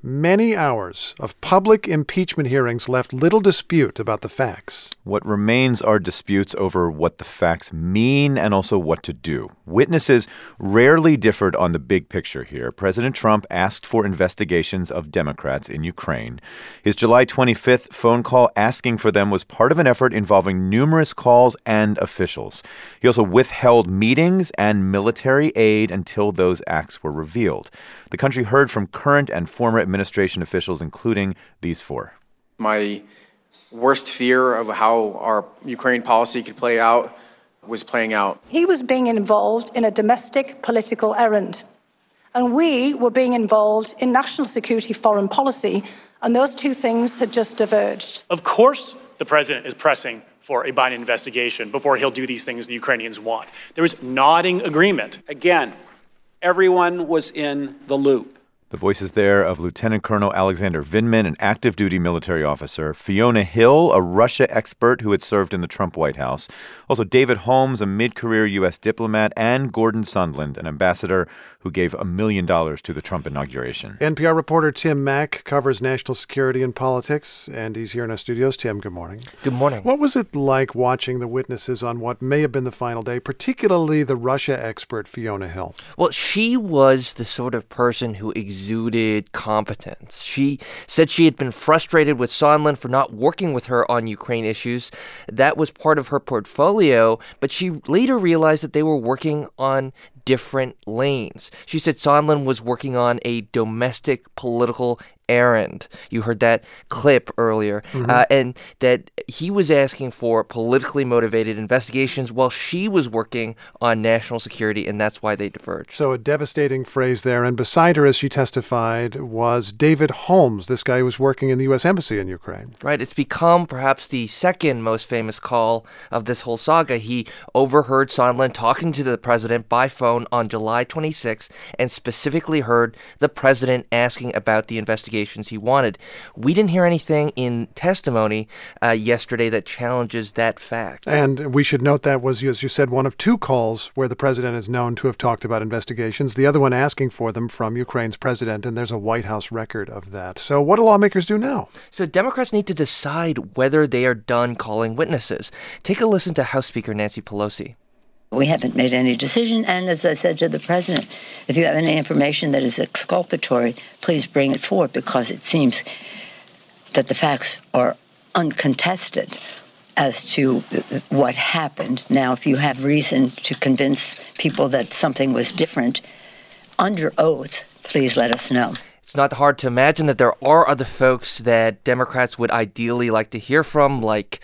Many hours of public impeachment hearings left little dispute about the facts. What remains are disputes over what the facts mean and also what to do. Witnesses rarely differed on the big picture here. President Trump asked for investigations of Democrats in Ukraine. His July 25th phone call asking for them was part of an effort involving numerous calls and officials. He also withheld meetings and military aid until those acts were revealed. The country heard from current and former administration officials, including these four. My worst fear of how our Ukraine policy could play out was playing out. He was being involved in a domestic political errand, and we were being involved in national security foreign policy, and those two things had just diverged. Of course, the president is pressing for a Biden investigation before he'll do these things the Ukrainians want. There was nodding agreement. Again, everyone was in the loop. The voices there of Lieutenant Colonel Alexander Vindman, an active duty military officer, Fiona Hill, a Russia expert who had served in the Trump White House, also David Holmes, a mid-career U.S. diplomat, and Gordon Sondland, an ambassador who gave $1 million to the Trump inauguration. NPR reporter Tim Mak covers national security and politics, and he's here in our studios. Tim, good morning. Good morning. What was it like watching the witnesses on what may have been the final day, particularly the Russia expert Fiona Hill? Well, she was the sort of person who exuded competence. She said she had been frustrated with Sondland for not working with her on Ukraine issues. That was part of her portfolio, but she later realized that they were working on different lanes. She said Sondland was working on a domestic political errand. You heard that clip earlier. And that he was asking for politically motivated investigations while she was working on national security, and that's why they diverged. So a devastating phrase there. And beside her, as she testified, was David Holmes, this guy who was working in the U.S. Embassy in Ukraine. Right. It's become perhaps the second most famous call of this whole saga. He overheard Sondland talking to the president by phone on July 26th and specifically heard the president asking about the investigation he wanted. We didn't hear anything in testimony yesterday that challenges that fact. And we should note that was, as you said, one of two calls where the president is known to have talked about investigations, the other one asking for them from Ukraine's president, and there's a White House record of that. So what do lawmakers do now? So Democrats need to decide whether they are done calling witnesses. Take a listen to House Speaker Nancy Pelosi. We haven't made any decision, and as I said to the president, if you have any information that is exculpatory, please bring it forward, because it seems that the facts are uncontested as to what happened. Now, if you have reason to convince people that something was different under oath, please let us know. It's not hard to imagine that there are other folks that Democrats would ideally like to hear from, like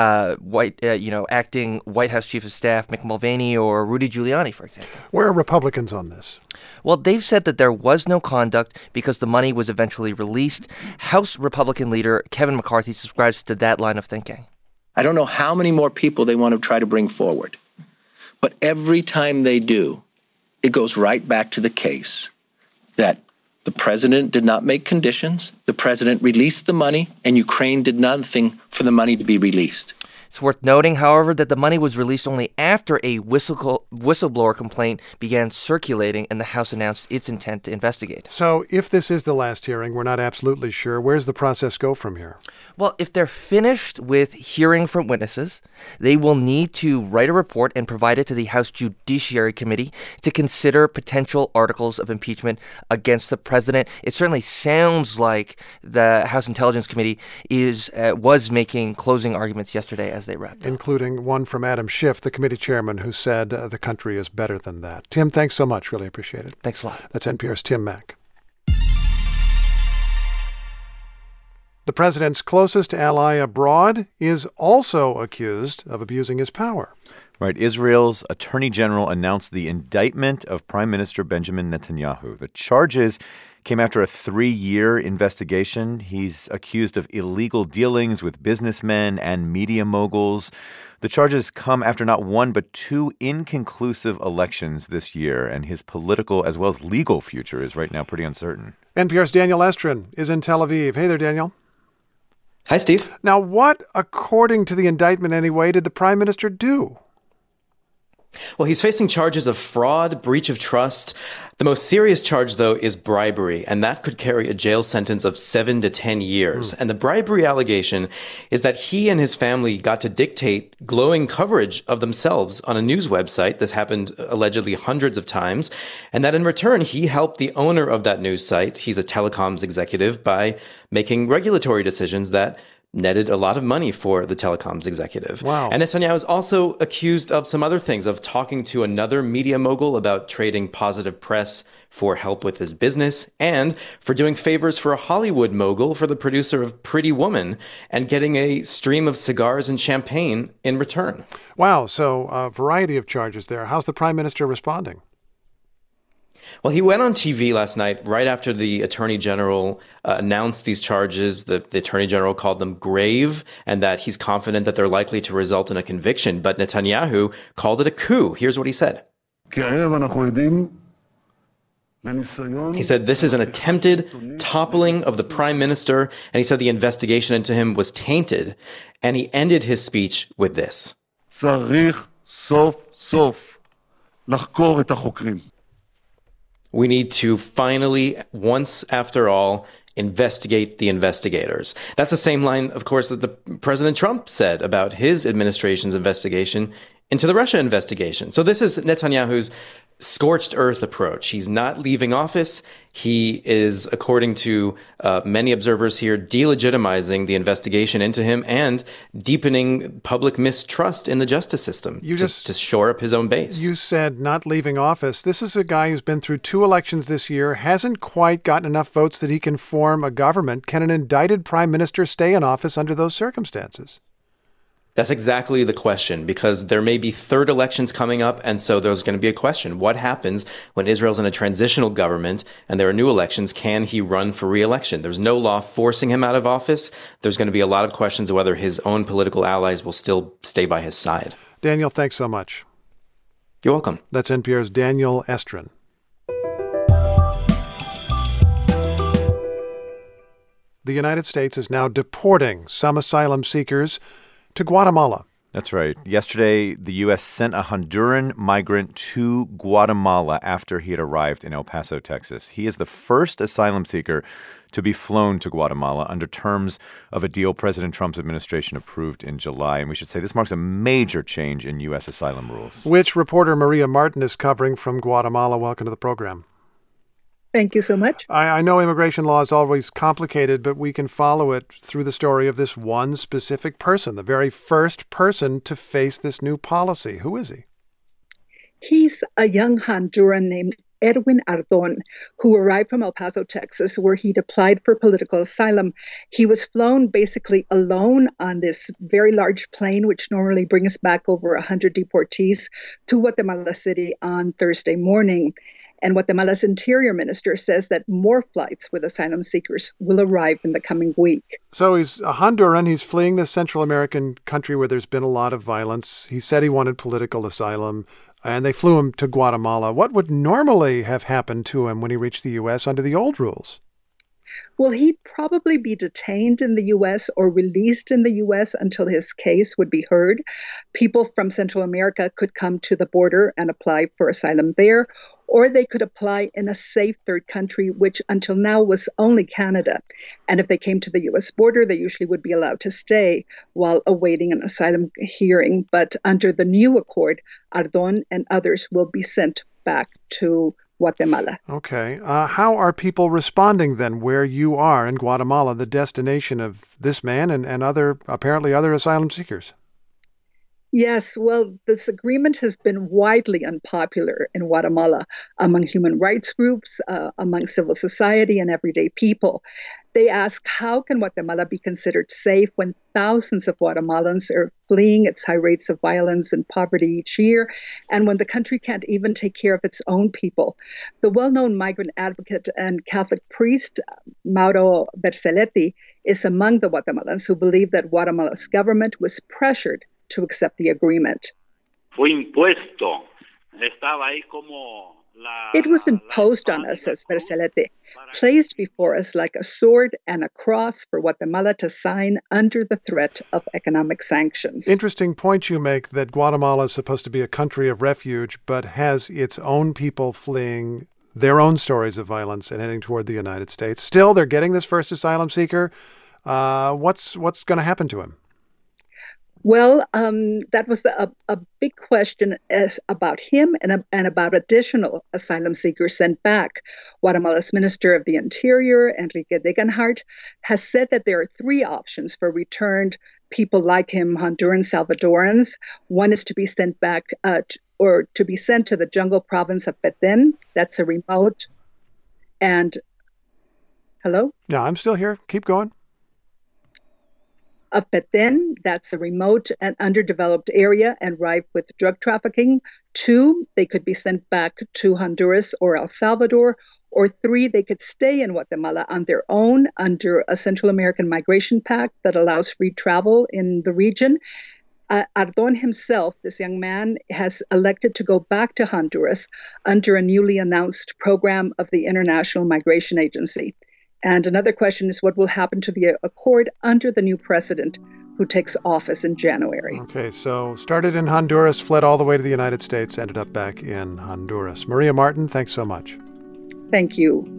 acting White House Chief of Staff Mick Mulvaney or Rudy Giuliani, for example. Where are Republicans on this? Well, they've said that there was no conduct because the money was eventually released. House Republican leader Kevin McCarthy subscribes to that line of thinking. I don't know how many more people they want to try to bring forward, but every time they do, it goes right back to the case that the president did not make conditions, the president released the money, and Ukraine did nothing for the money to be released. It's worth noting, however, that the money was released only after a whistleblower complaint began circulating and the House announced its intent to investigate. So if this is the last hearing, we're not absolutely sure. Where does the process go from here? Well, if they're finished with hearing from witnesses, they will need to write a report and provide it to the House Judiciary Committee to consider potential articles of impeachment against the president. It certainly sounds like the House Intelligence Committee was making closing arguments yesterday as they wrapped up. Including one from Adam Schiff, the committee chairman, who said the country is better than that. Tim, thanks so much. Really appreciate it. Thanks a lot. That's NPR's Tim Mak. The president's closest ally abroad is also accused of abusing his power. Right. Israel's attorney general announced the indictment of Prime Minister Benjamin Netanyahu. The charges came after a 3-year investigation. He's accused of illegal dealings with businessmen and media moguls. The charges come after not one but 2 inconclusive elections this year, and his political as well as legal future is right now pretty uncertain. NPR's Daniel Estrin is in Tel Aviv. Hey there, Daniel. Hi, Steve. Now, what, according to the indictment anyway, did the prime minister do? Well, he's facing charges of fraud, breach of trust. The most serious charge, though, is bribery, and that could carry a jail sentence of 7 to 10 years. And the bribery allegation is that he and his family got to dictate glowing coverage of themselves on a news website. This happened allegedly hundreds of times. And that in return, he helped the owner of that news site, he's a telecoms executive, by making regulatory decisions that netted a lot of money for the telecoms executive. Wow. And Netanyahu is also accused of some other things, of talking to another media mogul about trading positive press for help with his business, and for doing favors for a Hollywood mogul, for the producer of Pretty Woman, and getting a stream of cigars and champagne in return. Wow. So a variety of charges there. How's the prime minister responding? Well, he went on TV last night right after the attorney general announced these charges. The attorney general called them grave and that he's confident that they're likely to result in a conviction. But Netanyahu called it a coup. Here's what he said. He said this is an attempted toppling of the prime minister. And he said the investigation into him was tainted. And he ended his speech with this. צריך סוף סוף לחקור את החוקרים. We need to finally, once after all, investigate the investigators. That's the same line, of course, that the President Trump said about his administration's investigation into the Russia investigation. So this is Netanyahu's scorched earth approach. He's not leaving office. He is, according to many observers here, delegitimizing the investigation into him and deepening public mistrust in the justice system to shore up his own base. You said not leaving office. This is a guy who's been through 2 elections this year, hasn't quite gotten enough votes that he can form a government. Can an indicted prime minister stay in office under those circumstances? That's exactly the question, because there may be third elections coming up, and so there's going to be a question. What happens when Israel's in a transitional government and there are new elections? Can he run for re-election? There's no law forcing him out of office. There's going to be a lot of questions of whether his own political allies will still stay by his side. Daniel, thanks so much. You're welcome. That's NPR's Daniel Estrin. The United States is now deporting some asylum seekers to Guatemala. That's right. Yesterday, the U.S. sent a Honduran migrant to Guatemala after he had arrived in El Paso, Texas. He is the first asylum seeker to be flown to Guatemala under terms of a deal President Trump's administration approved in July. And we should say this marks a major change in U.S. asylum rules. Which reporter Maria Martin is covering from Guatemala. Welcome to the program. Thank you so much. I know immigration law is always complicated, but we can follow it through the story of this one specific person, the very first person to face this new policy. Who is he? He's a young Honduran named Edwin Ardon, who arrived from El Paso, Texas, where he'd applied for political asylum. He was flown basically alone on this very large plane, which normally brings back over 100 deportees, to Guatemala City on Thursday morning. And Guatemala's interior minister says that more flights with asylum seekers will arrive in the coming week. So he's a Honduran. He's fleeing this Central American country where there's been a lot of violence. He said he wanted political asylum, and they flew him to Guatemala. What would normally have happened to him when he reached the U.S. under the old rules? Well, he'd probably be detained in the U.S. or released in the U.S. until his case would be heard. People from Central America could come to the border and apply for asylum there, or they could apply in a safe third country, which until now was only Canada. And if they came to the U.S. border, they usually would be allowed to stay while awaiting an asylum hearing. But under the new accord, Ardon and others will be sent back to Guatemala. Okay. How are people responding then where you are in Guatemala, the destination of this man and apparently other asylum seekers? Yes, well, this agreement has been widely unpopular in Guatemala among human rights groups, among civil society and everyday people. They ask, how can Guatemala be considered safe when thousands of Guatemalans are fleeing its high rates of violence and poverty each year, and when the country can't even take care of its own people? The well-known migrant advocate and Catholic priest, Mauro Berceletti, is among the Guatemalans who believe that Guatemala's government was pressured to accept the agreement. Fue impuesto. Estaba ahí como It was imposed on us, says Berzelete, placed before us like a sword and a cross for Guatemala to sign under the threat of economic sanctions. Interesting point you make that Guatemala is supposed to be a country of refuge, but has its own people fleeing their own stories of violence and heading toward the United States. Still, they're getting this first asylum seeker. What's going to happen to him? Well, that was a big question about him and about additional asylum seekers sent back. Guatemala's Minister of the Interior, Enrique Degenhardt, has said that there are three options for returned people like him, Honduran Salvadorans. One is to be sent back or to be sent to the jungle province of Petén. That's a remote and... Hello? Yeah, I'm still here. Keep going. Of Petén, that's a remote and underdeveloped area and rife with drug trafficking. 2, they could be sent back to Honduras or El Salvador. Or 3, they could stay in Guatemala on their own under a Central American Migration Pact that allows free travel in the region. Ardón himself, this young man, has elected to go back to Honduras under a newly announced program of the International Migration Agency. And another question is what will happen to the accord under the new president who takes office in January. Okay, so started in Honduras, fled all the way to the United States, ended up back in Honduras. Maria Martin, thanks so much. Thank you.